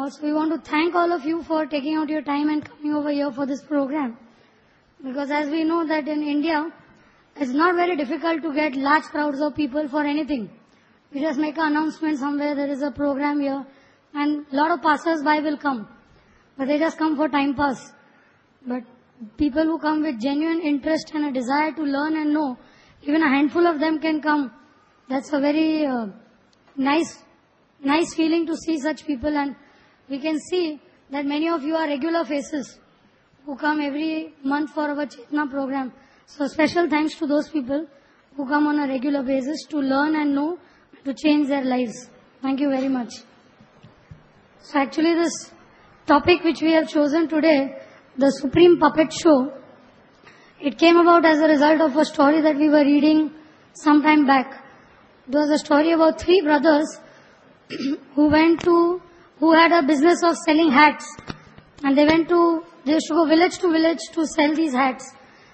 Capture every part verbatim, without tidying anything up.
Also, we want to thank all of you for taking out your time and coming over here for this program. Because as we know that in India, it's not very difficult to get large crowds of people for anything. We just make an announcement somewhere, there is a program here, and a lot of passers-by will come. But they just come for time pass. But people who come with genuine interest and a desire to learn and know, even a handful of them can come. That's a very uh, nice, nice feeling to see such people, and we can see that many of you are regular faces who come every month for our Chetna program. So special thanks to those people who come on a regular basis to learn and know, to change their lives. Thank you very much. So actually this topic which we have chosen today, the Supreme Puppet Show, it came about as a result of a story that we were reading some time back. It was a story about three brothers who went to, who had a business of selling hats. And they went to, they used to go village to village to sell these hats.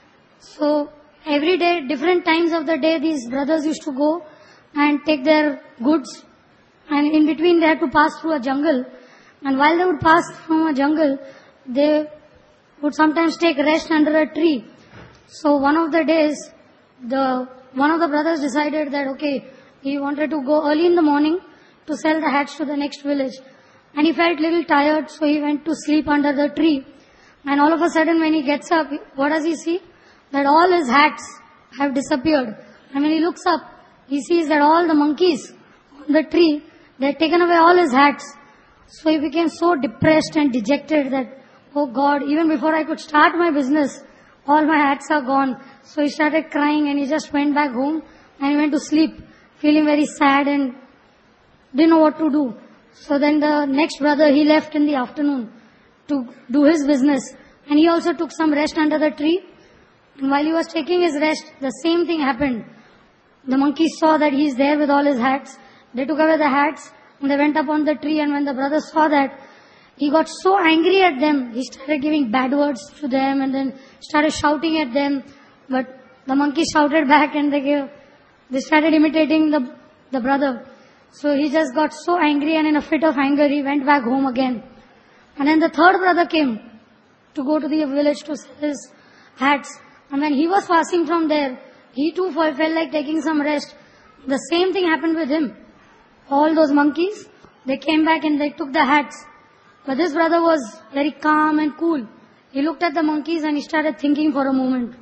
So every day, different times of the day, these brothers used to go and take their goods. And in between they had to pass through a jungle. And while they would pass through a jungle, they would sometimes take rest under a tree. So one of the days, the one of the brothers decided that, okay, he wanted to go early in the morning to sell the hats to the next village. And he felt little tired, so he went to sleep under the tree. And all of a sudden when he gets up, what does he see? That all his hats have disappeared. And when he looks up, he sees that all the monkeys on the tree, they had taken away all his hats. So he became so depressed and dejected that, oh God, even before I could start my business, all my hats are gone. So he started crying and he just went back home and he went to sleep, feeling very sad and didn't know what to do. So then the next brother, he left in the afternoon to do his business. And he also took some rest under the tree. And while he was taking his rest, the same thing happened. The monkeys saw that he is there with all his hats. They took away the hats and they went up on the tree. And when the brother saw that, he got so angry at them. He started giving bad words to them and then started shouting at them. But the monkeys shouted back and they gave, they started imitating the, the brother. So he just got so angry, and in a fit of anger, he went back home again. And then the third brother came to go to the village to sell his hats. And when he was passing from there, he too felt like taking some rest. The same thing happened with him. All those monkeys, they came back and they took the hats. But this brother was very calm and cool. He looked at the monkeys and he started thinking for a moment.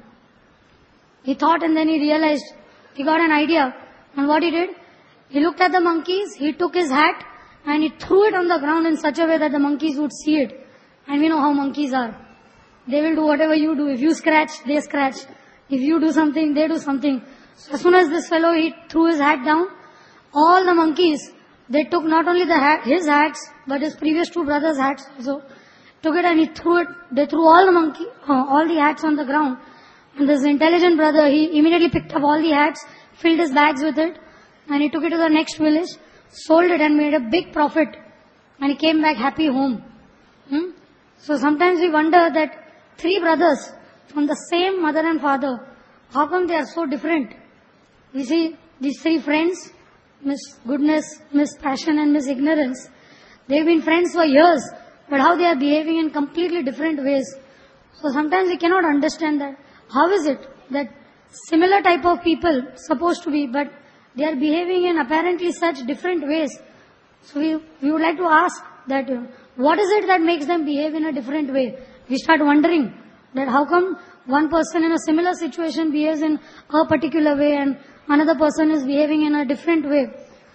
He thought and then he realized, he got an idea. And what he did? He looked at the monkeys, he took his hat and he threw it on the ground in such a way that the monkeys would see it. And we know how monkeys are. They will do whatever you do. If you scratch, they scratch. If you do something, they do something. So as soon as this fellow, he threw his hat down, all the monkeys, they took not only the hat, his hats, but his previous two brothers' hats also. Took it and he threw it, they threw all the monkey, uh, all the hats on the ground. And this intelligent brother, he immediately picked up all the hats, filled his bags with it, and he took it to the next village, sold it and made a big profit. And he came back happy home. Hmm? So sometimes we wonder that three brothers from the same mother and father, how come they are so different? We see these three friends, Miss Goodness, Miss Passion and Miss Ignorance. They've been friends for years, but how they are behaving in completely different ways. So sometimes we cannot understand that. How is it that similar type of people supposed to be, but they are behaving in apparently such different ways? So we, we would like to ask that, uh, what is it that makes them behave in a different way? We start wondering that how come one person in a similar situation behaves in a particular way and another person is behaving in a different way.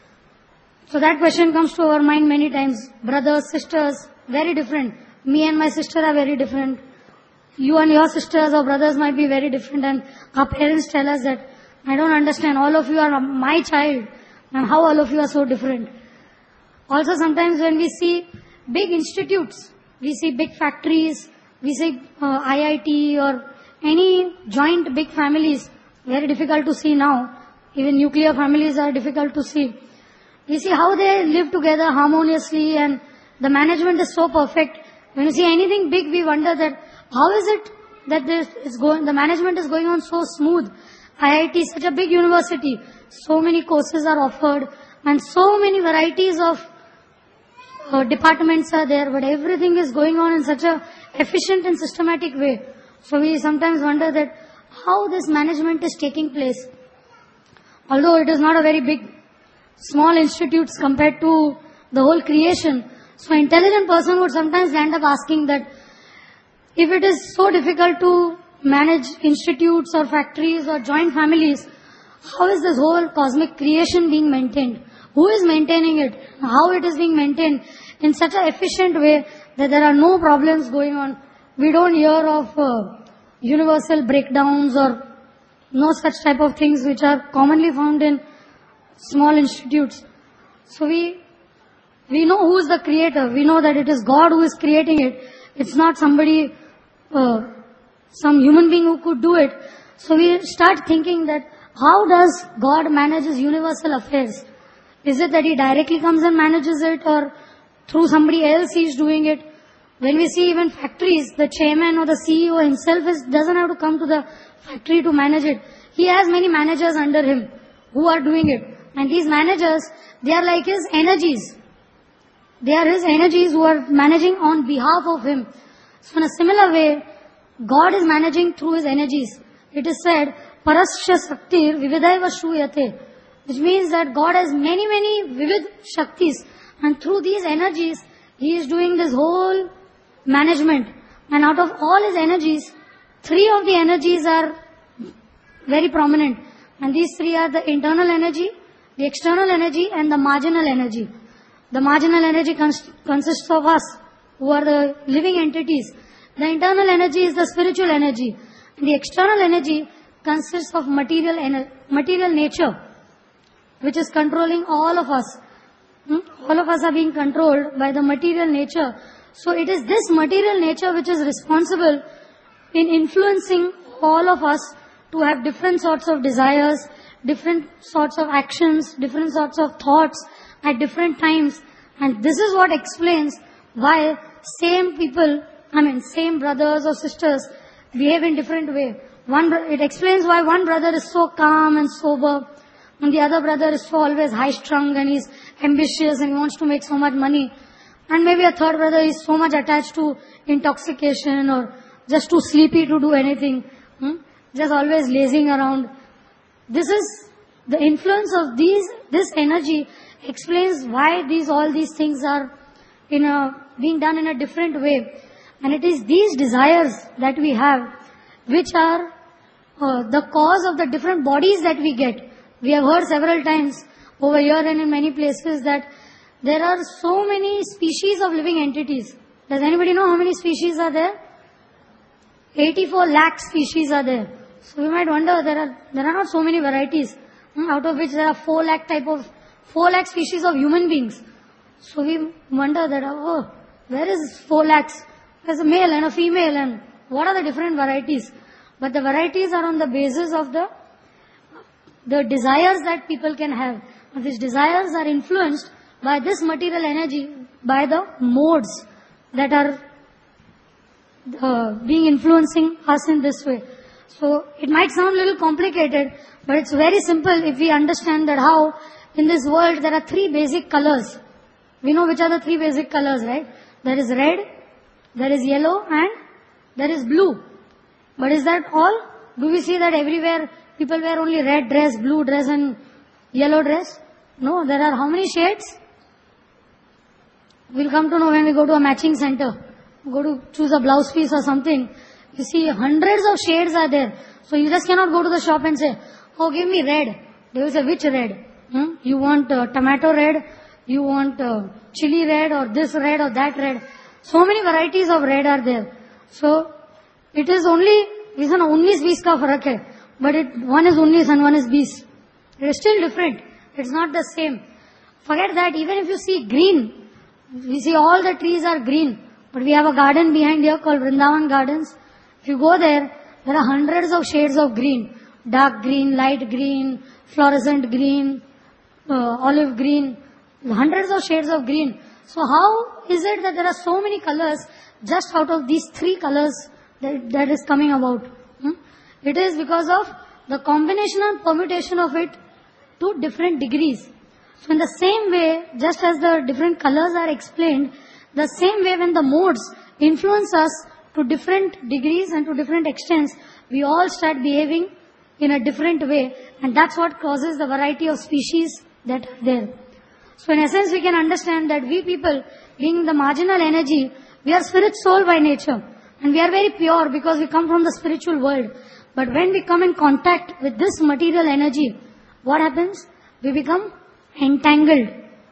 So that question comes to our mind many times. Brothers, sisters, very different. Me and my sister are very different. You and your sisters or brothers might be very different, and our parents tell us that, I don't understand, all of you are my child, and how all of you are so different. Also sometimes when we see big institutes, we see big factories, we see uh, I I T or any joint big families, very difficult to see now. Even nuclear families are difficult to see. We see how they live together harmoniously and the management is so perfect. When you see anything big, we wonder that how is it that this is going, the management is going on so smooth. I I T is such a big university. So many courses are offered and so many varieties of uh, departments are there, but everything is going on in such a efficient and systematic way. So we sometimes wonder that how this management is taking place. Although it is not a very big, small institutes compared to the whole creation. So an intelligent person would sometimes end up asking that if it is so difficult to manage institutes or factories or joint families, how is this whole cosmic creation being maintained? Who is maintaining it? How it is being maintained in such an efficient way that there are no problems going on? We don't hear of uh, universal breakdowns or no such type of things which are commonly found in small institutes. So we we know who is the creator. We know that it is God who is creating it. It's not somebody, uh, some human being who could do it. So we start thinking that how does God manage his universal affairs? Is it that he directly comes and manages it, or through somebody else he is doing it? When we see even factories, the chairman or the C E O himself is, doesn't have to come to the factory to manage it. He has many managers under him who are doing it. And these managers, they are like his energies. They are his energies who are managing on behalf of him. So in a similar way, God is managing through his energies. It is said, Parasya Shaktir Vividaiva Shruyate, which means that God has many, many vivid Shaktis. And through these energies, he is doing this whole management. And out of all his energies, three of the energies are very prominent. And these three are the internal energy, the external energy, and the marginal energy. The marginal energy cons- consists of us, who are the living entities. The internal energy is the spiritual energy. And the external energy consists of material ener- material nature, which is controlling all of us. Hmm? All of us are being controlled by the material nature. So it is this material nature which is responsible in influencing all of us to have different sorts of desires, different sorts of actions, different sorts of thoughts at different times. And this is what explains why same people, I mean same brothers or sisters behave in different way. One, it explains why one brother is so calm and sober, and the other brother is so always high-strung and he's ambitious and he wants to make so much money. And maybe a third brother is so much attached to intoxication or just too sleepy to do anything. Hmm? Just always lazing around. This is the influence of these, this energy explains why these, all these things are in a, being done in a different way. And it is these desires that we have which are uh, the cause of the different bodies that we get. We have heard several times over here and in many places that there are so many species of living entities. Does anybody know how many species are there? eighty-four lakh species are there. So we might wonder, there are there are not so many varieties, hmm, out of which there are four lakh type of, four lakh species of human beings. So we wonder that, oh, where is four lakhs? There's a male and a female, and what are the different varieties? But the varieties are on the basis of the the desires that people can have. And these desires are influenced by this material energy, by the modes that are uh, being influencing us in this way. So it might sound a little complicated, but it's very simple if we understand that how in this world there are three basic colors. We know which are the three basic colors, right? There is red, there is yellow, and there is blue. But is that all? Do we see that everywhere people wear only red dress, blue dress and yellow dress? No, there are how many shades? We'll come to know when we go to a matching center. Go to choose a blouse piece or something. You see hundreds of shades are there. So you just cannot go to the shop and say, oh, give me red. They will say, which red? Hmm? You want uh, tomato red? You want uh, chili red or this red or that red? So many varieties of red are there. So it is only, isn't nineteen बीस का फर्क है. But it, one is nineteen and one is बीस. It is still different. It's not the same. Forget that, even if you see green, we see all the trees are green. But we have a garden behind here called Vrindavan Gardens. If you go there, there are hundreds of shades of green. Dark green, light green, fluorescent green, uh, olive green. Hundreds of shades of green. So how is it that there are so many colors just out of these three colors that, that is coming about? Hmm? It is because of the combination and permutation of it to different degrees. So in the same way, just as the different colors are explained, the same way when the modes influence us to different degrees and to different extents, we all start behaving in a different way, and that's what causes the variety of species that are there. So in essence, we can understand that we people, being the marginal energy, we are spirit soul by nature, and we are very pure because we come from the spiritual world. But when we come in contact with this material energy, what happens? We become entangled.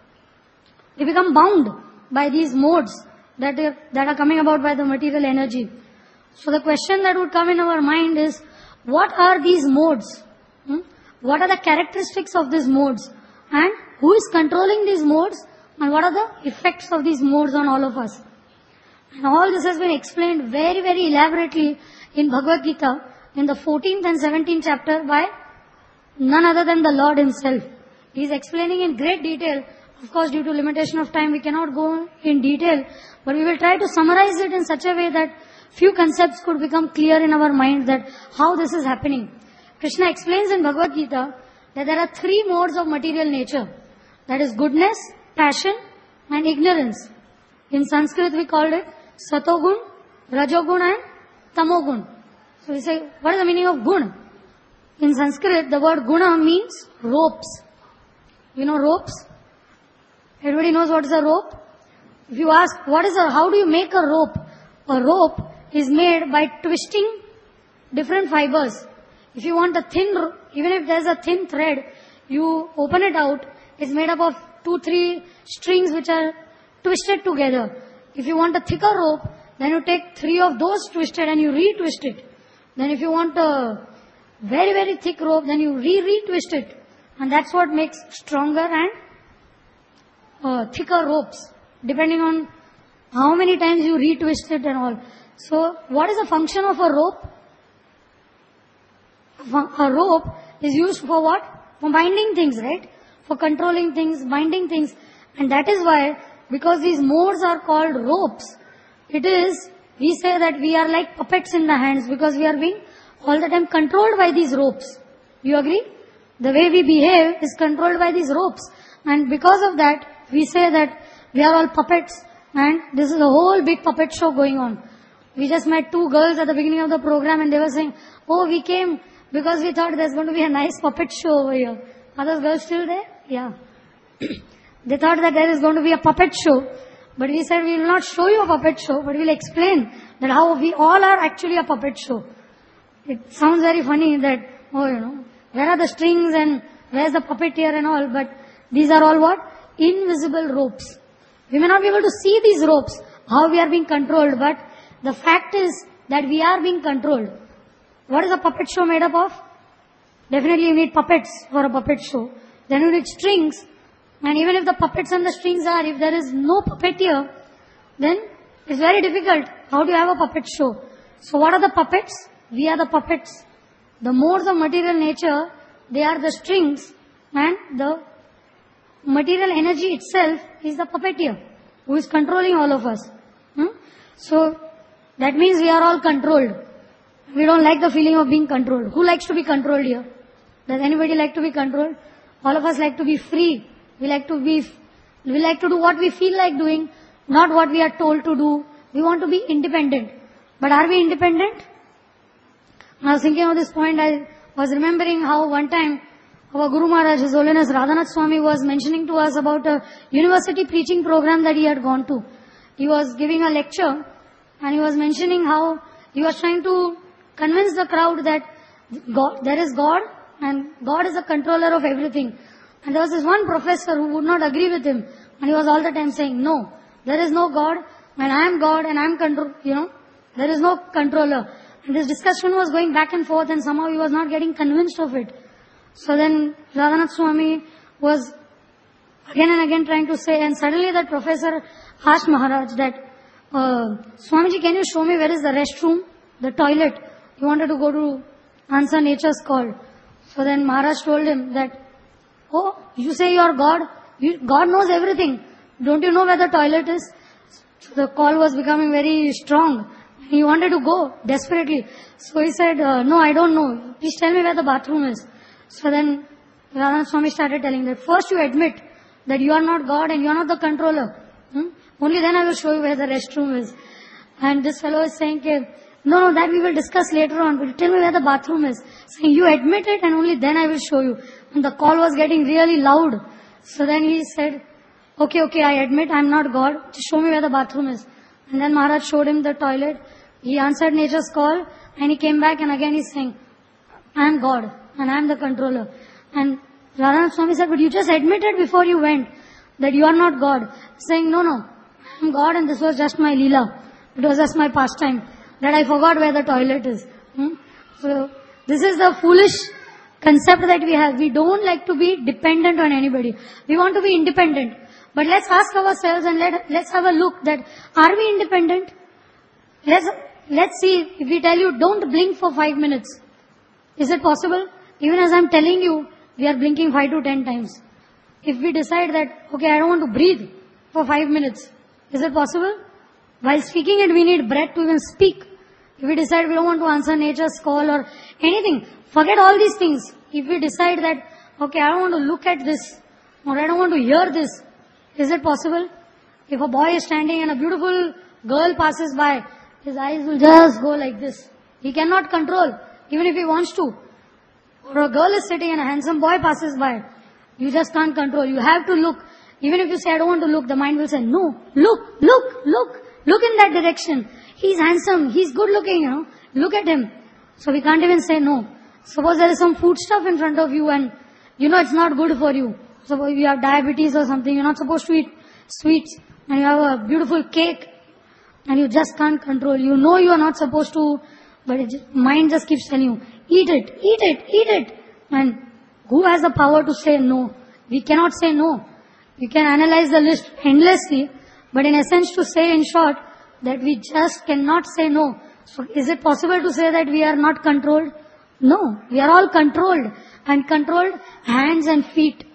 We become bound by these modes that are, that are coming about by the material energy. So the question that would come in our mind is, what are these modes? Hmm? What are the characteristics of these modes? And who is controlling these modes? And what are the effects of these modes on all of us? And all this has been explained very, very elaborately in Bhagavad Gita in the fourteenth and seventeenth chapter by none other than the Lord Himself. He is explaining in great detail. Of course, due to limitation of time, we cannot go in detail, but we will try to summarize it in such a way that few concepts could become clear in our mind that how this is happening. Krishna explains in Bhagavad Gita that there are three modes of material nature. That is goodness, passion and ignorance. In Sanskrit we called it Satogun, Rajogun and Tamogun. So we say, what is the meaning of gun? In Sanskrit the word guna means ropes. You know ropes? Everybody knows what is a rope? If you ask, what is a, how do you make a rope? A rope is made by twisting different fibers. If you want a thin, even if there's a thin thread, you open it out, it's made up of two, three strings which are twisted together. If you want a thicker rope, then you take three of those twisted and you retwist it. Then if you want a very, very thick rope, then you re-retwist it. And that's what makes stronger and uh, thicker ropes, depending on how many times you retwist it and all. So, what is the function of a rope? A rope is used for what? For binding things, right? For controlling things, binding things. And that is why, because these modes are called ropes, it is, we say that we are like puppets in the hands because we are being all the time controlled by these ropes. You agree? The way we behave is controlled by these ropes. And because of that, we say that we are all puppets and this is a whole big puppet show going on. We just met two girls at the beginning of the program and they were saying, oh, we came because we thought there's going to be a nice puppet show over here. Are those girls still there? Yeah. They thought that there is going to be a puppet show. But we said we will not show you a puppet show, but we will explain that how we all are actually a puppet show. It sounds very funny that, oh, you know, where are the strings and where's the puppeteer and all, but these are all what? Invisible ropes. We may not be able to see these ropes, how we are being controlled, but the fact is that we are being controlled. What is a puppet show made up of? Definitely you need puppets for a puppet show. Then you need strings. And even if the puppets and the strings are, if there is no puppeteer, then it's very difficult. How do you have a puppet show? So what are the puppets? We are the puppets. The modes of material nature, they are the strings, and the material energy itself is the puppeteer who is controlling all of us. Hmm? So that means we are all controlled. We don't like the feeling of being controlled. Who likes to be controlled here? Does anybody like to be controlled? All of us like to be free. We like to be, we like to do what we feel like doing, not what we are told to do. We want to be independent. But are we independent? I was thinking of this point. I was remembering how one time our Guru Maharaj, His Holiness Radhanath Swami, was mentioning to us about a university preaching program that he had gone to. He was giving a lecture and he was mentioning how he was trying to convince the crowd that God, there is God and God is a controller of everything. And there was this one professor who would not agree with him. And he was all the time saying, no, there is no God and I am God and I am control, you know, there is no controller. And this discussion was going back and forth and somehow he was not getting convinced of it. So then Radhanath Swami was again and again trying to say, and suddenly that professor asked Maharaj that, uh, Swamiji, can you show me where is the restroom, the toilet? He wanted to go to answer nature's call. So then Maharaj told him that, oh, you say you are God, you, God knows everything. Don't you know where the toilet is? So the call was becoming very strong. He wanted to go desperately. So he said, uh, no, I don't know. Please tell me where the bathroom is. So then Radhanath Swami started telling that first you admit that you are not God and you are not the controller. Hmm? Only then I will show you where the restroom is. And this fellow is saying, okay, no, no, that we will discuss later on, but tell me where the bathroom is. Saying, you admit it and only then I will show you. And the call was getting really loud. So then he said, okay, okay, I admit I am not God. Just show me where the bathroom is. And then Maharaj showed him the toilet. He answered nature's call and he came back and again he's saying, I am God and I am the controller. And Radhanath Swami said, but you just admitted before you went that you are not God. Saying, no, no, I am God and this was just my Leela. It was just my pastime. That I forgot where the toilet is. Hmm? So, this is the foolish concept that we have. We don't like to be dependent on anybody. We want to be independent. But let's ask ourselves and let, let's have a look that, are we independent? Let's, let's see, if we tell you, don't blink for five minutes. Is it possible? Even as I'm telling you, we are blinking five to ten times. If we decide that, okay, I don't want to breathe for five minutes, is it possible? While speaking it, we need breath to even speak. If we decide we don't want to answer nature's call or anything, forget all these things. If we decide that, okay, I don't want to look at this, or I don't want to hear this, is it possible? If a boy is standing and a beautiful girl passes by, his eyes will just go like this. He cannot control, even if he wants to. Or a girl is sitting and a handsome boy passes by, you just can't control. You have to look. Even if you say, I don't want to look, the mind will say, no, look, look, look. Look in that direction. He's handsome. He's good looking, you know. Look at him. So we can't even say no. Suppose there is some food stuff in front of you and you know it's not good for you. Suppose you have diabetes or something. You're not supposed to eat sweets. And you have a beautiful cake and you just can't control. You know you are not supposed to, but it just, mind just keeps telling you, eat it, eat it, eat it. And who has the power to say no? We cannot say no. You can analyze the list endlessly. But in essence, to say in short, that we just cannot say no. So is it possible to say that we are not controlled? No, we are all controlled. And controlled hands and feet.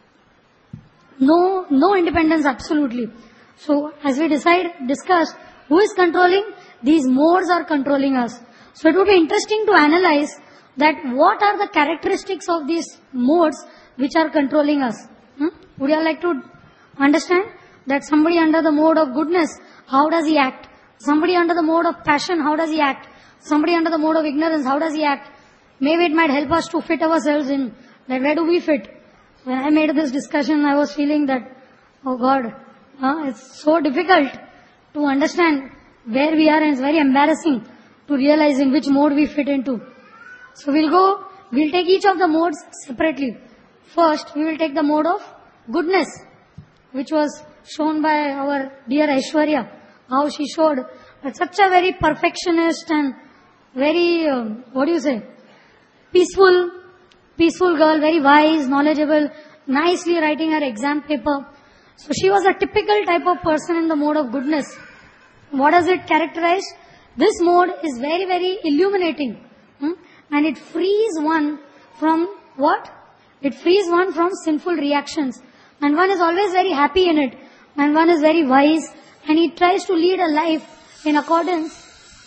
No, no independence absolutely. So as we decide, discuss, who is controlling? These modes are controlling us. So it would be interesting to analyze that what are the characteristics of these modes which are controlling us. Hmm? Would you all like to understand? That somebody under the mode of goodness, how does he act? Somebody under the mode of passion, how does he act? Somebody under the mode of ignorance, how does he act? Maybe it might help us to fit ourselves in. That where do we fit? When I made this discussion, I was feeling that, oh God, uh, it's so difficult to understand where we are and it's very embarrassing to realize in which mode we fit into. So we'll go, we'll take each of the modes separately. First, we will take the mode of goodness, which was shown by our dear Aishwarya, how she showed that such a very perfectionist and very, um, what do you say, peaceful, peaceful girl, very wise, knowledgeable, nicely writing her exam paper. So she was a typical type of person in the mode of goodness. What does it characterize? This mode is very, very illuminating. Hmm? And it frees one from what? It frees one from sinful reactions. And one is always very happy in it. And one is very wise, and he tries to lead a life in accordance,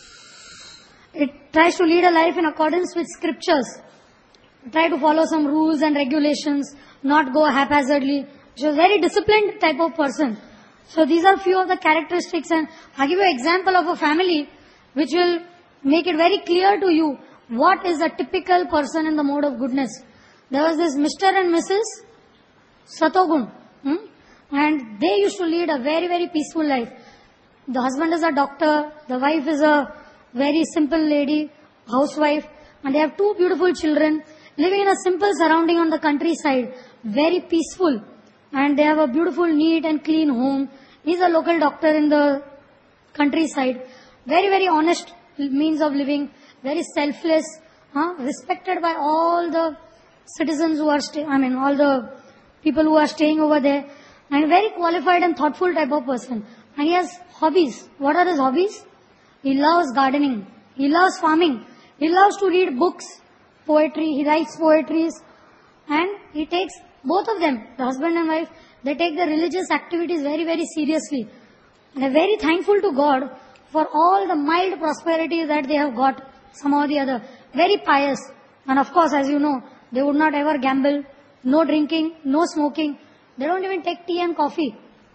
it tries to lead a life in accordance with scriptures. Try to follow some rules and regulations, not go haphazardly. She's a very disciplined type of person. So these are few of the characteristics, and I'll give you an example of a family which will make it very clear to you what is a typical person in the mode of goodness. There was this Mister and Missus Satogun. Hmm? And they used to lead a very, very peaceful life. The husband is a doctor, the wife is a very simple lady, housewife, and they have two beautiful children living in a simple surrounding on the countryside, very peaceful. And they have a beautiful, neat and clean home. He's a local doctor in the countryside. Very, very honest means of living, very selfless, huh? Respected by all the citizens who are staying, I mean all the people who are staying over there. And a very qualified and thoughtful type of person. And he has hobbies. What are his hobbies? He loves gardening. He loves farming. He loves to read books, poetry. He writes poetries. And he takes both of them, the husband and wife, they take their religious activities very, very seriously. And they're very thankful to God for all the mild prosperity that they have got somehow or the other. Very pious. And of course, as you know, they would not ever gamble. No drinking, no smoking. They don't even take tea and coffee.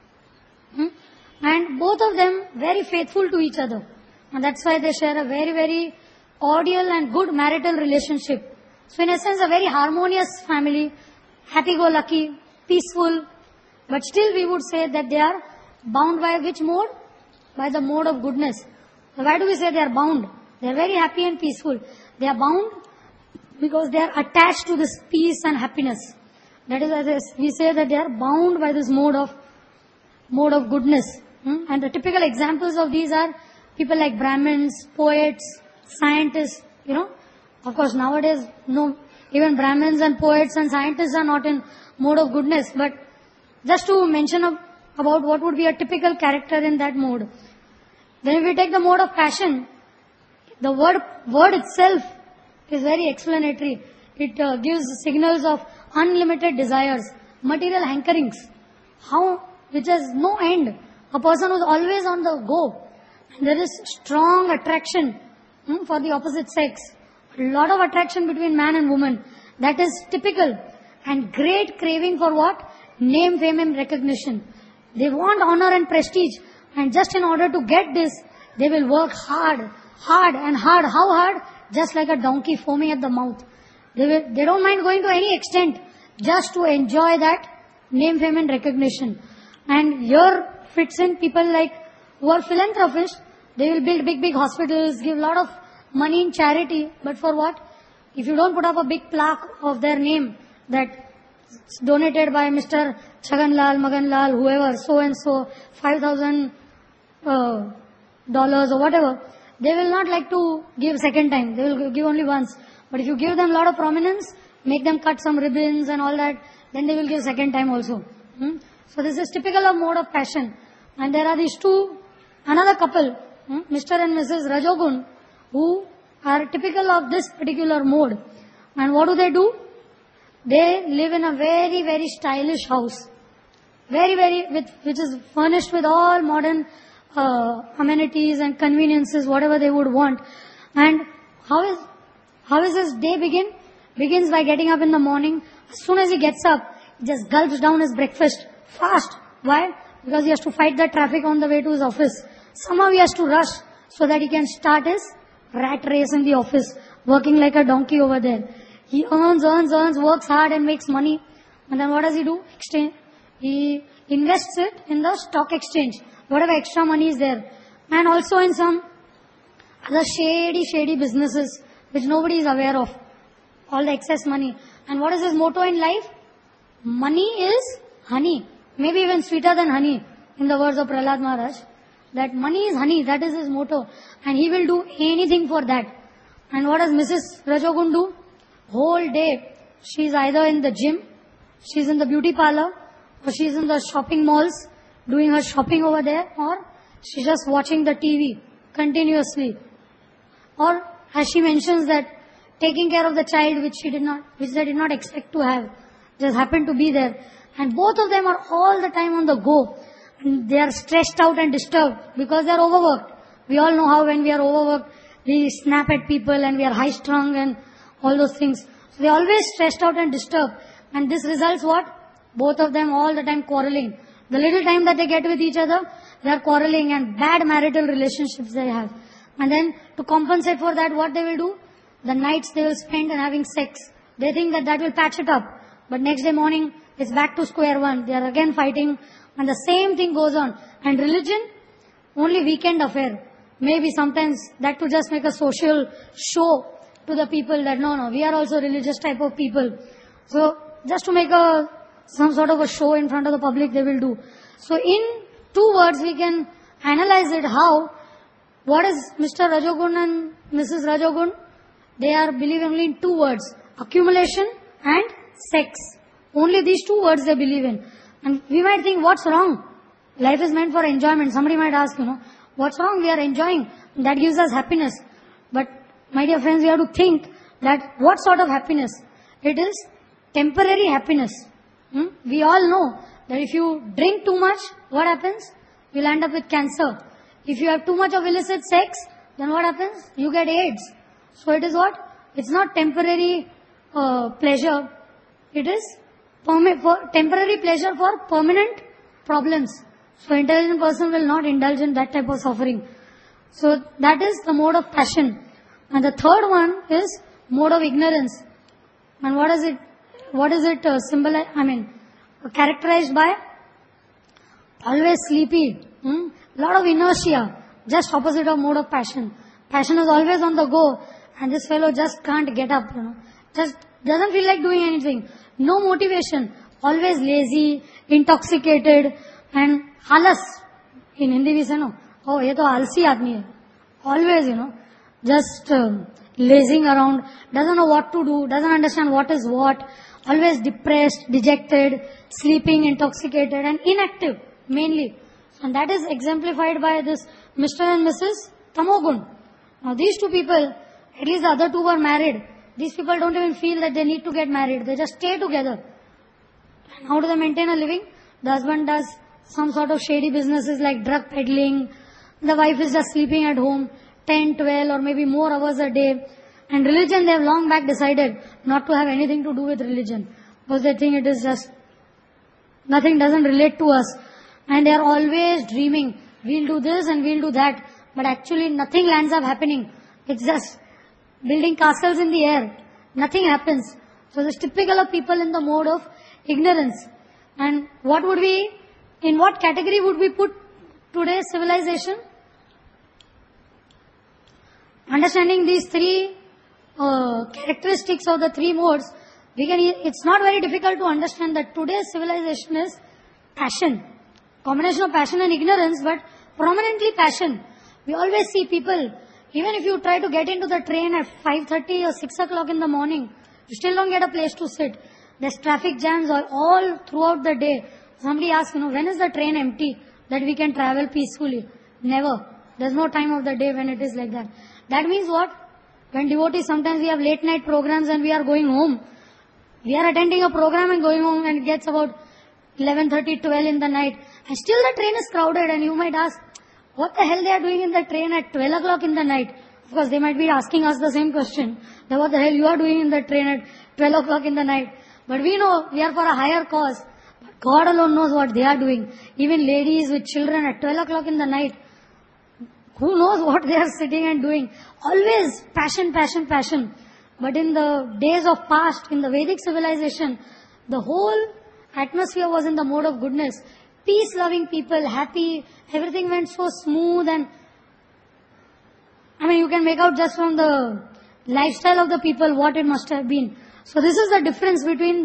Hmm? And both of them very faithful to each other. And that's why they share a very, very cordial and good marital relationship. So in essence, a very harmonious family, happy-go-lucky, peaceful. But still we would say that they are bound by which mode? By the mode of goodness. So why do we say they are bound? They are very happy and peaceful. They are bound because they are attached to this peace and happiness. That is why we say that they are bound by this mode of mode of goodness. Hmm? And the typical examples of these are people like Brahmins, poets, scientists, you know. Of course, nowadays, no, even Brahmins and poets and scientists are not in mode of goodness. But just to mention ab- about what would be a typical character in that mode. Then if we take the mode of passion, the word, word itself is very explanatory. It uh, gives signals of unlimited desires, material hankerings, how, which has no end. A person who is always on the go. And there is strong attraction hmm, for the opposite sex. A lot of attraction between man and woman. That is typical. And great craving for what? Name, fame and recognition. They want honor and prestige. And just in order to get this, they will work hard, hard and hard. How hard? Just like a donkey foaming at the mouth. They will, they don't mind going to any extent just to enjoy that name, fame and recognition. And here fits in people like who are philanthropists. They will build big, big hospitals, give a lot of money in charity. But for what? If you don't put up a big plaque of their name that it's donated by Mister Chhaganlal, Maganlal, whoever, so and so, five thousand uh, dollars or whatever, they will not like to give second time. They will give only once. But if you give them a lot of prominence, make them cut some ribbons and all that, then they will give second time also. Hmm? So this is typical of mode of passion. And there are these two, another couple, hmm, Mister and Missus Rajogun, who are typical of this particular mode. And what do they do? They live in a very, very stylish house. Very, very, with, which is furnished with all modern uh, amenities and conveniences, whatever they would want. And how is, how is his day begin? Begins by getting up in the morning. As soon as he gets up, he just gulps down his breakfast fast. Why? Because he has to fight the traffic on the way to his office. Somehow he has to rush so that he can start his rat race in the office, working like a donkey over there. He earns, earns, earns, works hard and makes money. And then what does he do? Exchange. He invests it in the stock exchange. Whatever extra money is there. And also in some other shady, shady businesses which nobody is aware of. All the excess money. And what is his motto in life? Money is honey. Maybe even sweeter than honey. In the words of Prahlad Maharaj. That money is honey. That is his motto. And he will do anything for that. And what does Missus Rajogun do? Whole day, she is either in the gym, she is in the beauty parlor, or she is in the shopping malls, doing her shopping over there, or she is just watching the T V continuously. Or, as she mentions that, taking care of the child which she did not, which they did not expect to have, just happened to be there. And both of them are all the time on the go. And they are stressed out and disturbed because they are overworked. We all know how when we are overworked, we snap at people and we are high strung and all those things. So they are always stressed out and disturbed. And this results what? Both of them all the time quarreling. The little time that they get with each other, they are quarreling and bad marital relationships they have. And then to compensate for that, what they will do? The nights they will spend and having sex. They think that that will patch it up. But next day morning, it's back to square one. They are again fighting. And the same thing goes on. And religion, only weekend affair. Maybe sometimes that to just make a social show to the people that no, no, we are also religious type of people. So just to make a some sort of a show in front of the public they will do. So in two words we can analyze it how, what is Mister Rajogun and Missus Rajogun? They are believing only in two words, accumulation and sex. Only these two words they believe in. And we might think, what's wrong? Life is meant for enjoyment. Somebody might ask, you know, what's wrong? We are enjoying. That gives us happiness. But my dear friends, we have to think that what sort of happiness? It is temporary happiness. Hmm? We all know that if you drink too much, what happens? You'll end up with cancer. If you have too much of illicit sex, then what happens? You get AIDS. So it is what? It's not temporary uh, pleasure. It is permi- for temporary pleasure for permanent problems. So intelligent person will not indulge in that type of suffering. So that is the mode of passion. And the third one is mode of ignorance. And what is it? What is it uh, symbolize? I mean, characterized by always sleepy, hmm? lot of inertia, just opposite of mode of passion. Passion is always on the go, and this fellow just can't get up, you know, just doesn't feel like doing anything. No motivation, always lazy, intoxicated, and halas. In Hindi we say no, oh, ye to alsi aadmi hai. Always, you know, just um, lazing around, doesn't know what to do, doesn't understand what is what, always depressed, dejected, sleeping, intoxicated, and inactive, mainly. And that is exemplified by this Mister and Missus Tamogun. Now these two people, at least the other two were married. These people don't even feel that they need to get married. They just stay together. And how do they maintain a living? The husband does some sort of shady businesses like drug peddling. The wife is just sleeping at home ten, twelve or maybe more hours a day. And religion, they have long back decided not to have anything to do with religion. Because they think it is just, nothing doesn't relate to us. And they are always dreaming, we'll do this and we'll do that. But actually nothing lands up happening. It's just building castles in the air. Nothing happens. So this is typical of people in the mode of ignorance. And what would we, in what category would we put today's civilization? Understanding these three uh, characteristics of the three modes, we can, it's not very difficult to understand that today's civilization is passion. Combination of passion and ignorance, but prominently passion. We always see people, even if you try to get into the train at five thirty or six o'clock in the morning, you still don't get a place to sit. There's traffic jams all, all throughout the day. Somebody asks, you know, when is the train empty that we can travel peacefully? Never. There's no time of the day when it is like that. That means what? When devotees, sometimes we have late night programs and we are going home. We are attending a program and going home and it gets about eleven thirty, twelve in the night. And still the train is crowded and you might ask, what the hell they are doing in the train at twelve o'clock in the night? Of course, they might be asking us the same question. That what the hell you are doing in the train at twelve o'clock in the night? But we know we are for a higher cause. But God alone knows what they are doing. Even ladies with children at twelve o'clock in the night, who knows what they are sitting and doing? Always passion, passion, passion. But in the days of past, in the Vedic civilization, the whole atmosphere was in the mode of goodness. Peace-loving people, happy, everything went so smooth and, I mean, you can make out just from the lifestyle of the people what it must have been. So this is the difference between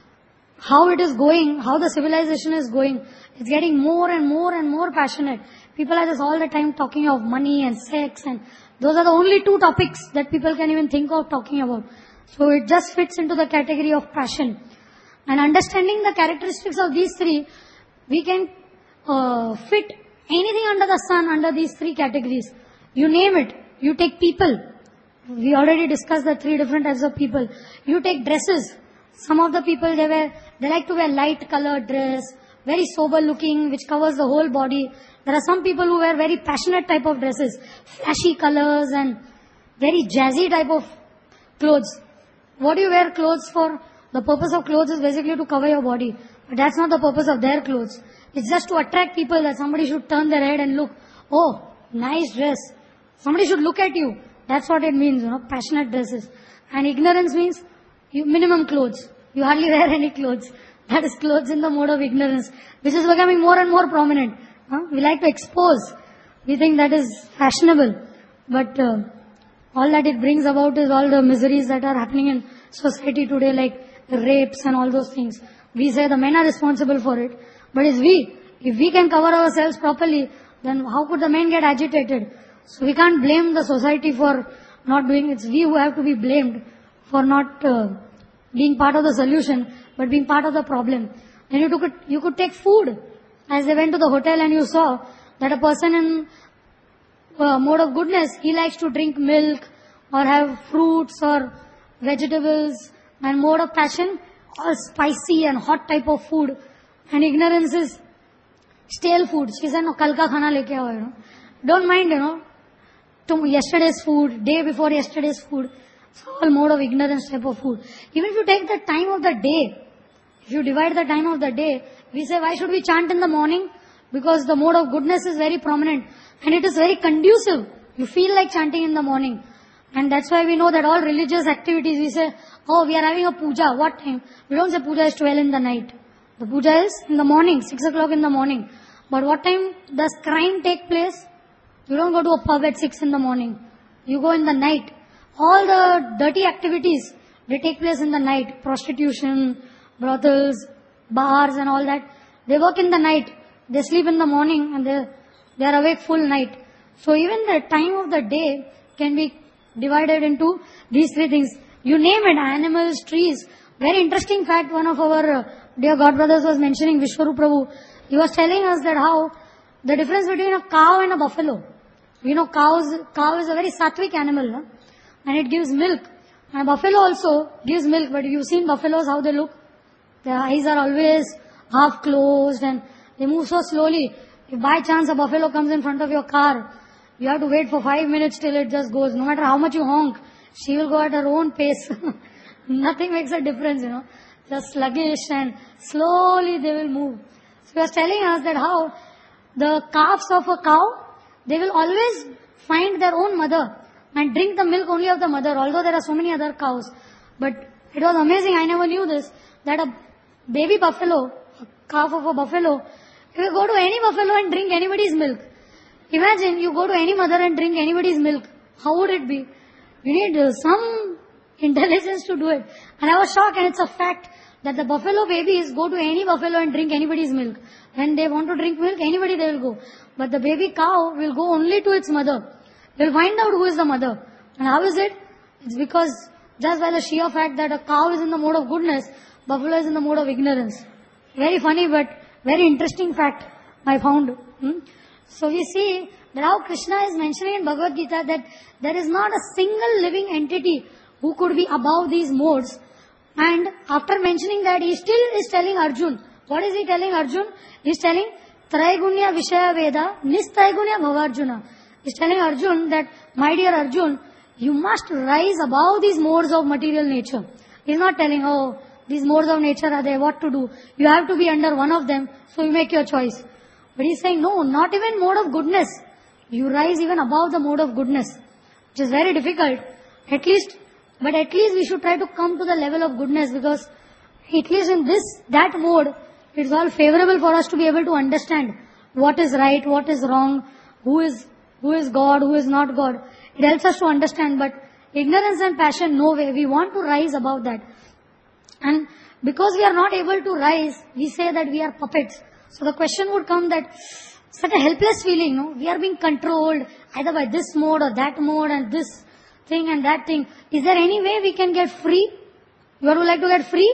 how it is going, how the civilization is going. It's getting more and more and more passionate. People are just all the time talking of money and sex, and those are the only two topics that people can even think of talking about. So it just fits into the category of passion. And understanding the characteristics of these three, we can uh, fit anything under the sun under these three categories. You name it. You take people. We already discussed the three different types of people. You take dresses. Some of the people, they wear, they like to wear light colored dress, very sober looking, which covers the whole body. There are some people who wear very passionate type of dresses, flashy colors and very jazzy type of clothes. What do you wear clothes for? The purpose of clothes is basically to cover your body. But that's not the purpose of their clothes. It's just to attract people, that somebody should turn their head and look. Oh, nice dress. Somebody should look at you. That's what it means, you know, passionate dresses. And ignorance means you, minimum clothes. You hardly wear any clothes. That is clothes in the mode of ignorance, which is becoming more and more prominent. Huh? We like to expose. We think that is fashionable. But uh, all that it brings about is all the miseries that are happening in society today, like rapes and all those things. We say the men are responsible for it. But it's we. If we can cover ourselves properly, then how could the men get agitated? So we can't blame the society for not doing it. It's we who have to be blamed for not uh, being part of the solution, but being part of the problem. Then you took it, you could take food. As they went to the hotel and you saw that a person in uh, mode of goodness, he likes to drink milk or have fruits or vegetables, and mode of passion, all spicy and hot type of food. And ignorance is stale food. She said, no, kal ka khana leke aao, you know. Don't mind, you know, to yesterday's food, day before yesterday's food. It's all mode of ignorance type of food. Even if you take the time of the day, If you divide the time of the day, we say, why should we chant in the morning? Because the mode of goodness is very prominent and it is very conducive. You feel like chanting in the morning. And that's why we know that all religious activities, we say, oh, we are having a puja. What time? We don't say puja is twelve in the night. The puja is in the morning, six o'clock in the morning. But what time does crime take place? You don't go to a pub at six in the morning. You go in the night. All the dirty activities, they take place in the night. Prostitution, brothels, bars and all that. They work in the night. They sleep in the morning and they, they are awake full night. So even the time of the day can be divided into these three things. You name it, animals, trees. Very interesting fact, one of our uh, dear God brothers was mentioning, Vishwarup Prabhu. He was telling us that how the difference between a cow and a buffalo. You know, cows, cow is a very sattvic animal, no? And it gives milk. And a buffalo also gives milk, but you've seen buffaloes, how they look. Their eyes are always half closed and they move so slowly. If by chance a buffalo comes in front of your car, you have to wait for five minutes till it just goes. No matter how much you honk, she will go at her own pace. Nothing makes a difference, you know. Just sluggish and slowly they will move. So he was telling us that how the calves of a cow, they will always find their own mother and drink the milk only of the mother, although there are so many other cows. But it was amazing, I never knew this, that a baby buffalo, a calf of a buffalo, you will go to any buffalo and drink anybody's milk. Imagine you go to any mother and drink anybody's milk. How would it be? You need uh, some intelligence to do it. And I was shocked, and it's a fact that the buffalo babies go to any buffalo and drink anybody's milk. When they want to drink milk, anybody they will go. But the baby cow will go only to its mother. They'll find out who is the mother. And how is it? It's because just by the sheer fact that a cow is in the mode of goodness, buffalo is in the mode of ignorance. Very funny but very interesting fact I found. Hmm? So we see that how Krishna is mentioning in Bhagavad Gita that there is not a single living entity who could be above these modes. And after mentioning that, he still is telling Arjun. What is he telling Arjun? He is telling Traigunya Vishaya Veda Nistraigunya Bhavarjuna. He is telling Arjun that, my dear Arjun, you must rise above these modes of material nature. He is not telling, oh, these modes of nature are there, what to do. You have to be under one of them, so you make your choice. But he is saying, no, not even mode of goodness. You rise even above the mode of goodness, which is very difficult. At least, but at least we should try to come to the level of goodness, because at least in this, that mode, it's all favorable for us to be able to understand what is right, what is wrong, who is, who is God, who is not God. It helps us to understand, but ignorance and passion, no way. We want to rise above that. And because we are not able to rise, we say that we are puppets. So the question would come that, such a helpless feeling, no? We are being controlled either by this mode or that mode and this thing and that thing. Is there any way we can get free? You would like to get free?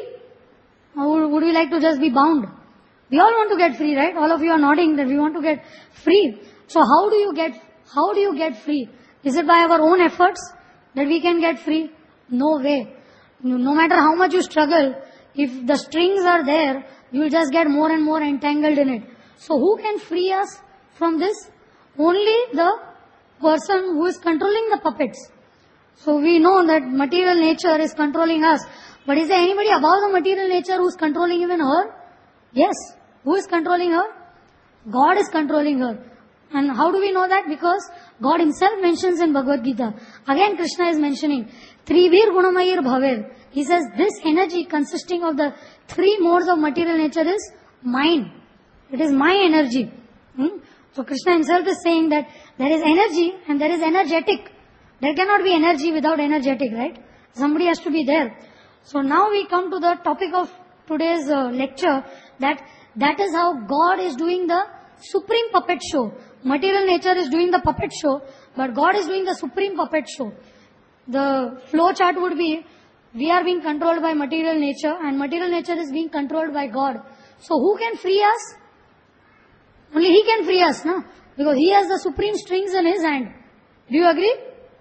Or would we like to just be bound? We all want to get free, right? All of you are nodding that we want to get free. So how do you get, how do you get free? Is it by our own efforts that we can get free? No way. No matter how much you struggle, if the strings are there, you will just get more and more entangled in it. So who can free us from this? Only the person who is controlling the puppets. So we know that material nature is controlling us. But is there anybody above the material nature who is controlling even her? Yes. Who is controlling her? God is controlling her. And how do we know that? Because God himself mentions in Bhagavad Gita. Again Krishna is mentioning, Trivir Gunamayir Bhaver. He says this energy consisting of the three modes of material nature is mine. It is my energy. Hmm? So Krishna himself is saying that there is energy and there is energetic. There cannot be energy without energetic, right? Somebody has to be there. So now we come to the topic of today's uh, lecture, that that is how God is doing the supreme puppet show. Material nature is doing the puppet show, but God is doing the supreme puppet show. The flow chart would be, we are being controlled by material nature and material nature is being controlled by God. So who can free us? Only He can free us, no? Because He has the supreme strings in His hand. Do you agree?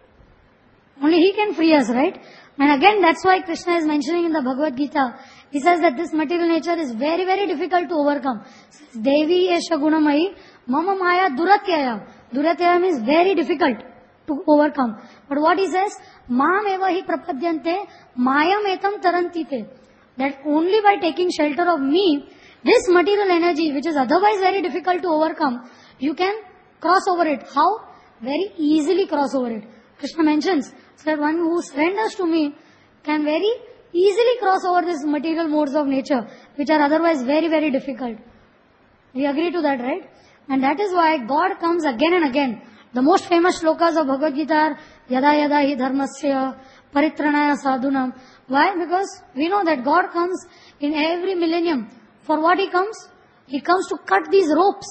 Only He can free us, right? And again, that's why Krishna is mentioning in the Bhagavad Gita. He says that this material nature is very, very difficult to overcome. Devi esha gunamayi mama maya duratyaya. Duratyaya means very difficult to overcome. But what he says, Maam eva hi prapadyante mayam etam tarantite. that only by taking shelter of me, this material energy, which is otherwise very difficult to overcome, you can cross over it. How? Very easily cross over it. Krishna mentions that one who surrenders to me can very easily cross over these material modes of nature, which are otherwise very, very difficult. We agree to that, right? And that is why God comes again and again. The most famous shlokas of Bhagavad Gita are Yada Yada Hi Dharmasya Paritranaya Sadhunam. Why? Because we know that God comes in every millennium. For what He comes? He comes to cut these ropes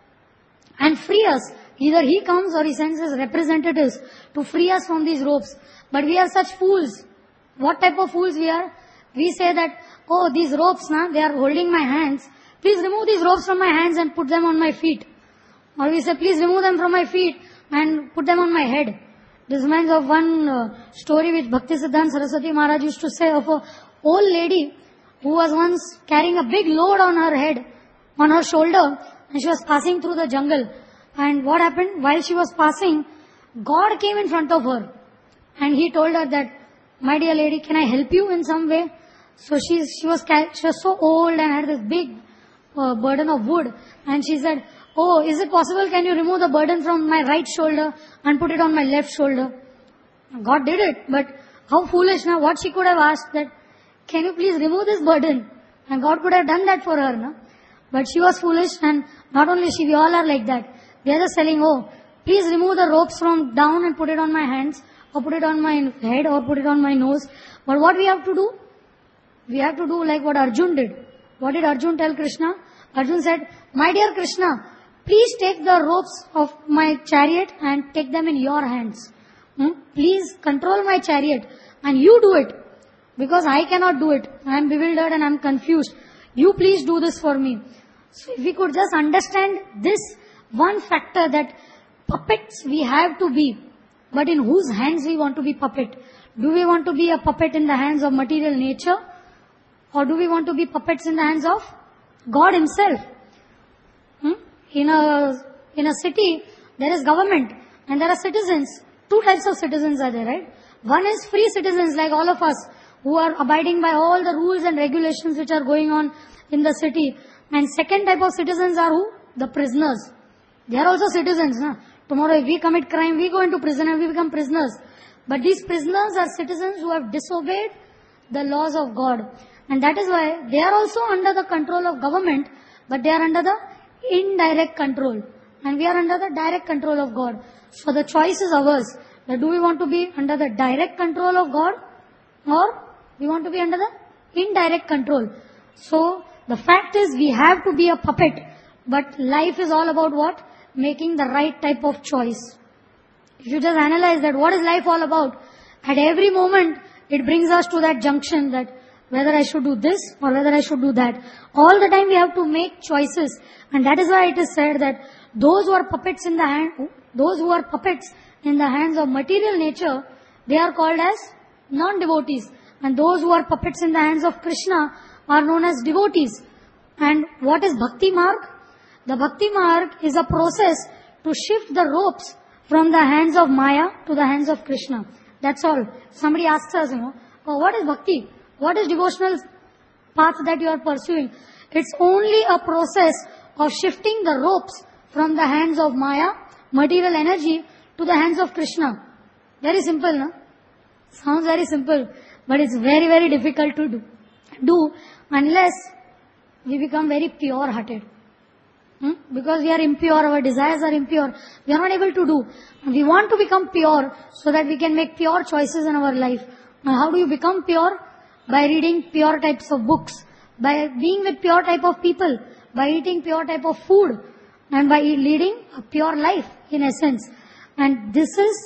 and free us. Either He comes or He sends His representatives to free us from these ropes. But we are such fools. What type of fools we are? We say that, oh, these ropes, na, they are holding my hands. Please remove these ropes from my hands and put them on my feet. Or we say, please remove them from my feet and put them on my head. This reminds of one uh, story which Bhaktisiddhanta Saraswati Maharaj used to say of a old lady who was once carrying a big load on her head, on her shoulder, and she was passing through the jungle. And what happened? While she was passing, God came in front of her. And He told her that, my dear lady, can I help you in some way? So she, she, was, she was so old and had this big uh, burden of wood. And she said, oh, is it possible, can you remove the burden from my right shoulder and put it on my left shoulder? God did it, but how foolish now. What she could have asked that, can you please remove this burden? And God could have done that for her, no? But she was foolish, and not only she, we all are like that. They are just telling, oh, please remove the ropes from down and put it on my hands, or put it on my head, or put it on my nose. But what we have to do? We have to do like what Arjun did. What did Arjun tell Krishna? Arjun said, my dear Krishna, please take the ropes of my chariot and take them in your hands. Hmm? Please control my chariot and you do it. Because I cannot do it. I am bewildered and I am confused. You please do this for me. So if we could just understand this one factor, that puppets we have to be, but in whose hands we want to be puppet? Do we want to be a puppet in the hands of material nature? Or do we want to be puppets in the hands of God Himself? Hmm? In a in a city, there is government and there are citizens. Two types of citizens are there, right? One is free citizens like all of us, who are abiding by all the rules and regulations which are going on in the city. And second type of citizens are who? The prisoners. They are also citizens. Na? Tomorrow if we commit crime, we go into prison and we become prisoners. But these prisoners are citizens who have disobeyed the laws of God. And that is why they are also under the control of government, but they are under the indirect control. And we are under the direct control of God. So the choice is ours. That do we want to be under the direct control of God, or we want to be under the indirect control? So the fact is, we have to be a puppet. But life is all about what? Making the right type of choice. If you just analyze that, what is life all about? At every moment, it brings us to that junction that whether I should do this or whether I should do that. All the time we have to make choices. And that is why it is said that those who are puppets in the hand, those who are puppets in the hands of material nature, they are called as non-devotees. And those who are puppets in the hands of Krishna are known as devotees. And what is Bhakti Marg? The Bhakti Marg is a process to shift the ropes from the hands of Maya to the hands of Krishna. That's all. Somebody asks us, you know, oh, what is Bhakti? What is devotional path that you are pursuing? It's only a process of shifting the ropes from the hands of Maya, material energy, to the hands of Krishna. Very simple, no? Sounds very simple, but it's very, very difficult to do, do unless we become very pure-hearted. Hmm? Because we are impure, our desires are impure. We are not able to do. We want to become pure so that we can make pure choices in our life. Now, how do you become pure? By reading pure types of books, by being with pure type of people, by eating pure type of food, and by leading a pure life, in essence. And this is,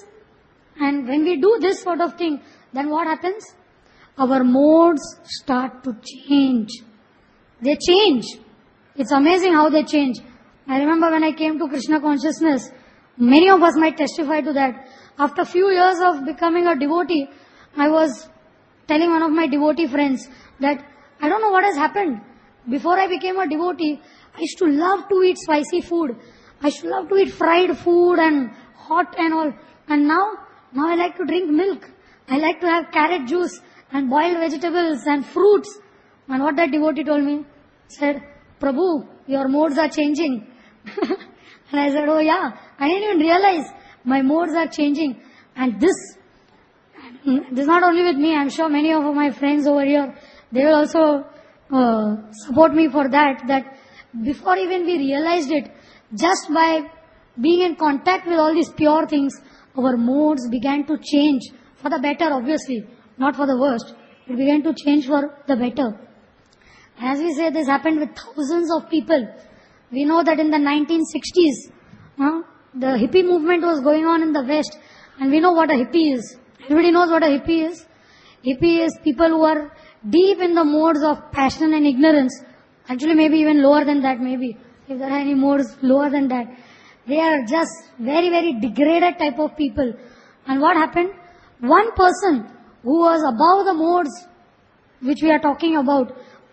and when we do this sort of thing, then what happens? Our modes start to change. They change. It's amazing how they change. I remember when I came to Krishna consciousness, many of us might testify to that. After few years of becoming a devotee, I was telling one of my devotee friends that I don't know what has happened. Before I became a devotee, I used to love to eat spicy food. I used to love to eat fried food and hot and all. And now, now I like to drink milk. I like to have carrot juice and boiled vegetables and fruits. And what that devotee told me, said, Prabhu, your modes are changing. And I said, oh yeah, I didn't even realize my modes are changing. And this, this is not only with me, I'm sure many of my friends over here, they will also uh, support me for that, that before even we realized it, just by being in contact with all these pure things, our modes began to change for the better, obviously, not for the worst. It began to change for the better. As we say, this happened with thousands of people. We know that in the nineteen sixties, uh, the hippie movement was going on in the West, and we know what a hippie is. Everybody knows what a hippie is. Hippie is people who are deep in the modes of passion and ignorance. Actually, maybe even lower than that, maybe. If there are any modes lower than that. They are just very, very degraded type of people. And what happened? One person who was above the modes which we are talking about,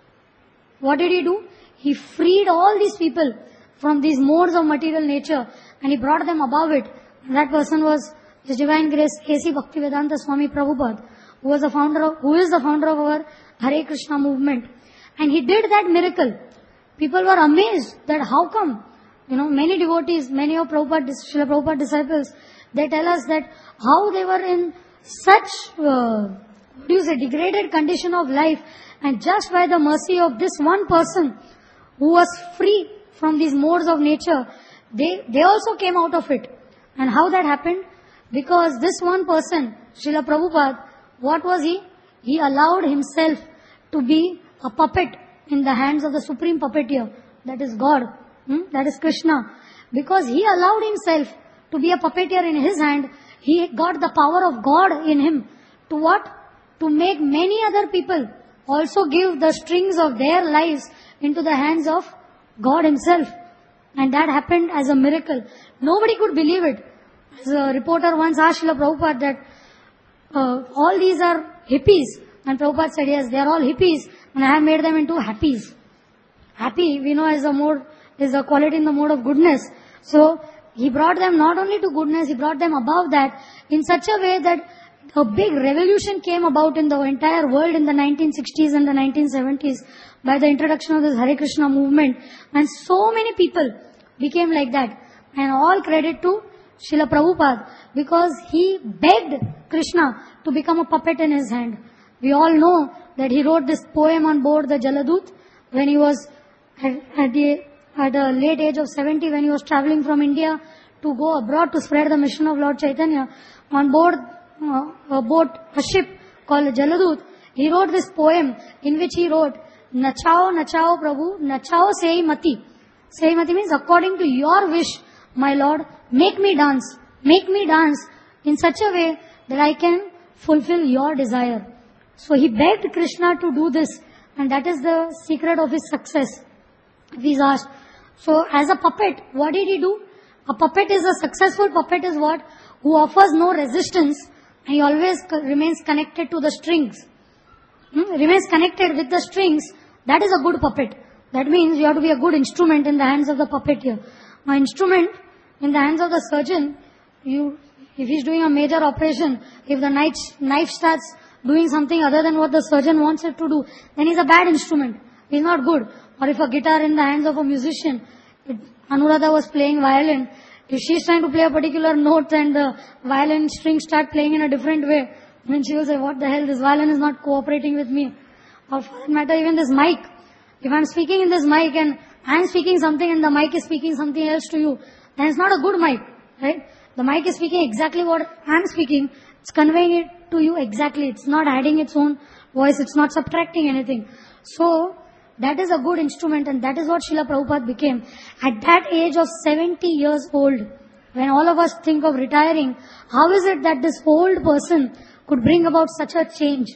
what did he do? He freed all these people from these modes of material nature and he brought them above it. And that person was His Divine Grace A C Bhaktivedanta Swami Prabhupada, who was the founder of, who is the founder of our Hare Krishna movement. And he did that miracle. People were amazed that how come, you know, many devotees, many of Prabhupada, Srila Prabhupada disciples, they tell us that how they were in such, uh, what do you say, degraded condition of life, and just by the mercy of this one person who was free from these modes of nature, they, they also came out of it. And how that happened? Because this one person, Srila Prabhupada, what was he? He allowed himself to be a puppet in the hands of the supreme puppeteer, that is God, hmm? that is Krishna. Because he allowed himself to be a puppeteer in his hand, he got the power of God in him. To what? To make many other people also give the strings of their lives into the hands of God himself. And that happened as a miracle. Nobody could believe it. As a reporter once asked Srila Prabhupada that uh, all these are hippies. And Prabhupada said, yes, they are all hippies and I have made them into happies. Happy, we know, is a mode, is a quality in the mode of goodness. So, he brought them not only to goodness, he brought them above that in such a way that a big revolution came about in the entire world in the nineteen sixties and the nineteen seventies by the introduction of this Hare Krishna movement. And so many people became like that. And all credit to Srila Prabhupada, because he begged Krishna to become a puppet in his hand. We all know that he wrote this poem on board the Jaladut when he was at, at the at a late age of seventy, when he was traveling from India to go abroad to spread the mission of Lord Chaitanya. On board uh, a boat, a ship called Jaladut, he wrote this poem in which he wrote, Nachao, Nachao Prabhu, Nachao Sei Mati. Sei Mati means according to your wish, my Lord, make me dance. Make me dance in such a way that I can fulfill your desire. So he begged Krishna to do this, and that is the secret of his success. He's asked. So as a puppet, what did he do? A puppet is a successful puppet is what? Who offers no resistance and he always co- remains connected to the strings. Hmm? Remains connected with the strings. That is a good puppet. That means you have to be a good instrument in the hands of the puppeteer. An instrument in the hands of the surgeon, you, if he's doing a major operation, if the knife, knife starts doing something other than what the surgeon wants it to do, then he's a bad instrument. He's not good. Or if a guitar in the hands of a musician, it, Anuradha was playing violin, if she's trying to play a particular note and the violin strings start playing in a different way, then she will say, what the hell, this violin is not cooperating with me. Or for that matter, even this mic. If I'm speaking in this mic and I'm speaking something and the mic is speaking something else to you, then it's not a good mic, right? The mic is speaking exactly what I'm speaking. It's conveying it to you exactly. It's not adding its own voice. It's not subtracting anything. So, that is a good instrument, and that is what Srila Prabhupada became. At that age of seventy years old, when all of us think of retiring, how is it that this old person could bring about such a change?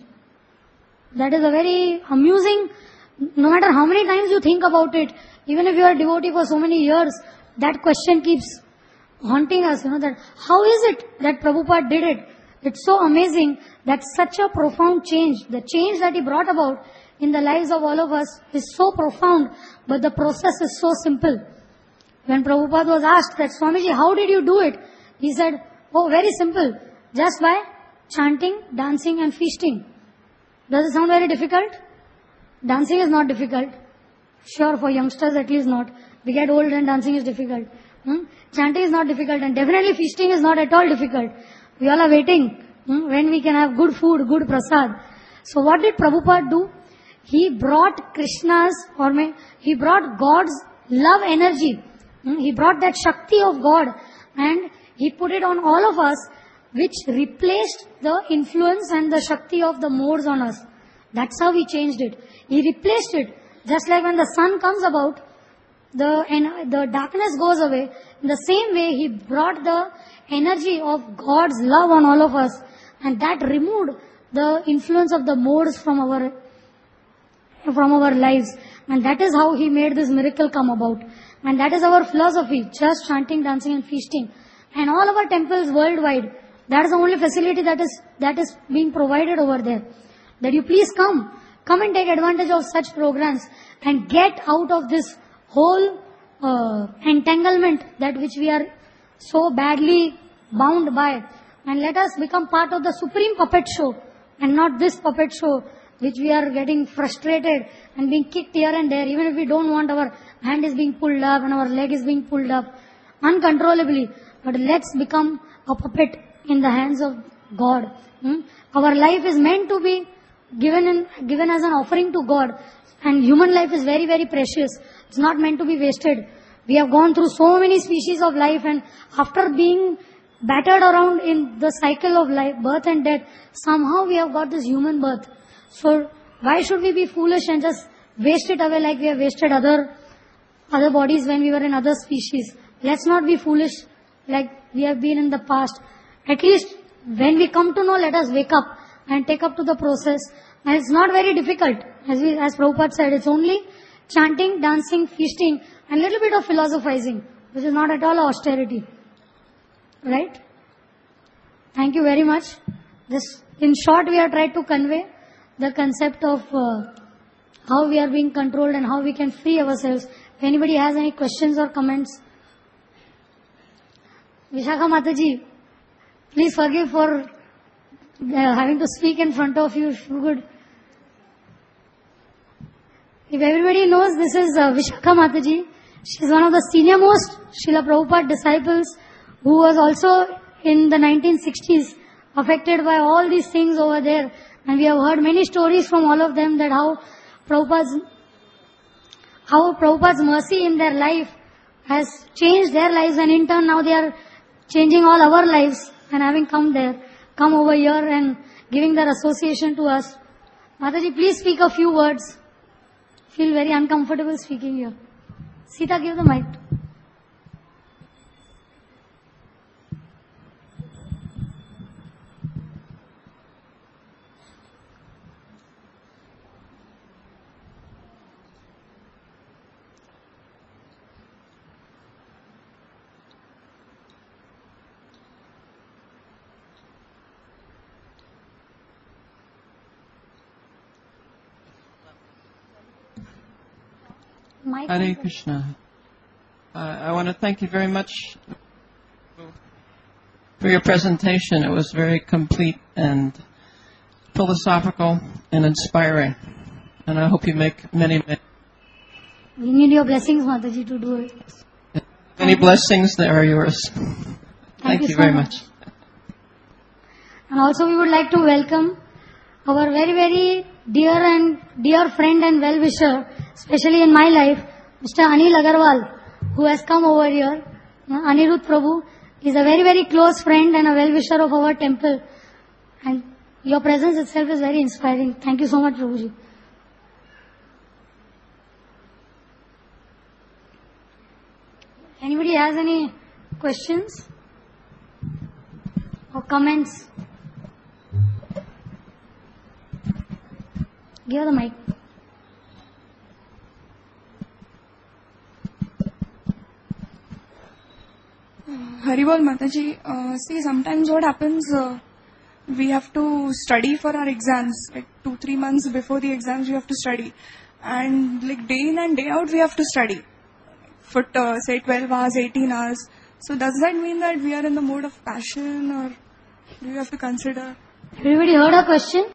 That is a very amusing, no matter how many times you think about it, even if you are a devotee for so many years, that question keeps haunting us, you know, that how is it that Prabhupada did it? It's so amazing that such a profound change, the change that he brought about in the lives of all of us is so profound, but the process is so simple. When Prabhupada was asked that, Swamiji, how did you do it? He said, oh, very simple. Just by chanting, dancing and feasting. Does it sound very difficult? dancing is not difficult. Sure, for youngsters at least not. We get old and dancing is difficult. Hmm? Chanting is not difficult, and definitely feasting is not at all difficult. We all are waiting hmm, when we can have good food, good prasad. So what did Prabhupada do? He brought Krishna's, or may, he brought God's love energy. Hmm? He brought that Shakti of God and he put it on all of us, which replaced the influence and the Shakti of the modes on us. That's how he changed it. He replaced it. Just like when the sun comes about, the, and the darkness goes away. In the same way, he brought the energy of God's love on all of us, and that removed the influence of the modes from our from our lives. And that is how he made this miracle come about. And that is our philosophy, just chanting, dancing and feasting. And all of our temples worldwide, that is the only facility that is that is being provided over there. That you please come. Come and take advantage of such programs and get out of this whole uh, entanglement that which we are so badly bound by. And let us become part of the supreme puppet show and not this puppet show which we are getting frustrated and being kicked here and there. Even if we don't want, our hand is being pulled up and our leg is being pulled up uncontrollably. But let's become a puppet in the hands of God. Hmm? Our life is meant to be given in, given as an offering to God. And human life is very, very precious. It's not meant to be wasted. We have gone through so many species of life, and after being battered around in the cycle of life, birth and death, somehow we have got this human birth. So why should we be foolish and just waste it away like we have wasted other other bodies when we were in other species? Let's not be foolish like we have been in the past. At least when we come to know, let us wake up and take up to the process. And it's not very difficult. As we, as Prabhupada said, it's only chanting, dancing, feasting, and a little bit of philosophizing, which is not at all austerity. Right? Thank you very much. This, in short, we have tried to convey the concept of uh, how we are being controlled and how we can free ourselves. If anybody has any questions or comments. Vishakha Mataji, please forgive for uh, having to speak in front of you. If you could. If everybody knows, this is uh, Vishakha Mataji. She is one of the senior most Srila Prabhupada disciples, who was also in the nineteen sixties affected by all these things over there. And we have heard many stories from all of them that how Prabhupada's, how Prabhupada's mercy in their life has changed their lives, and in turn now they are changing all our lives, and having come there, come over here and giving their association to us. Mataji, please speak a few words. Feel very uncomfortable speaking here. Sita, give the mic. Hare Krishna. Uh, I want to thank you very much for your presentation. It was very complete and philosophical and inspiring. And I hope you make many, many... We need your blessings, Mataji, to do it. Many blessings that are yours. Thank, thank you, you so very much. much. And also we would like to welcome our very, very dear and dear friend and well-wisher, especially in my life, Mister Anil Agarwal, who has come over here. Anirudh Prabhu is a very, very close friend and a well-wisher of our temple. And your presence itself is very inspiring. Thank you so much, Prabhuji. Anybody has any questions or comments? Give her the mic. Haribol Mataji, uh, see, sometimes what happens, uh, we have to study for our exams, like two, three months before the exams we have to study. And like day in and day out we have to study for uh, say twelve hours, eighteen hours. So does that mean that we are in the mode of passion, or do you have to consider? Everybody heard her question?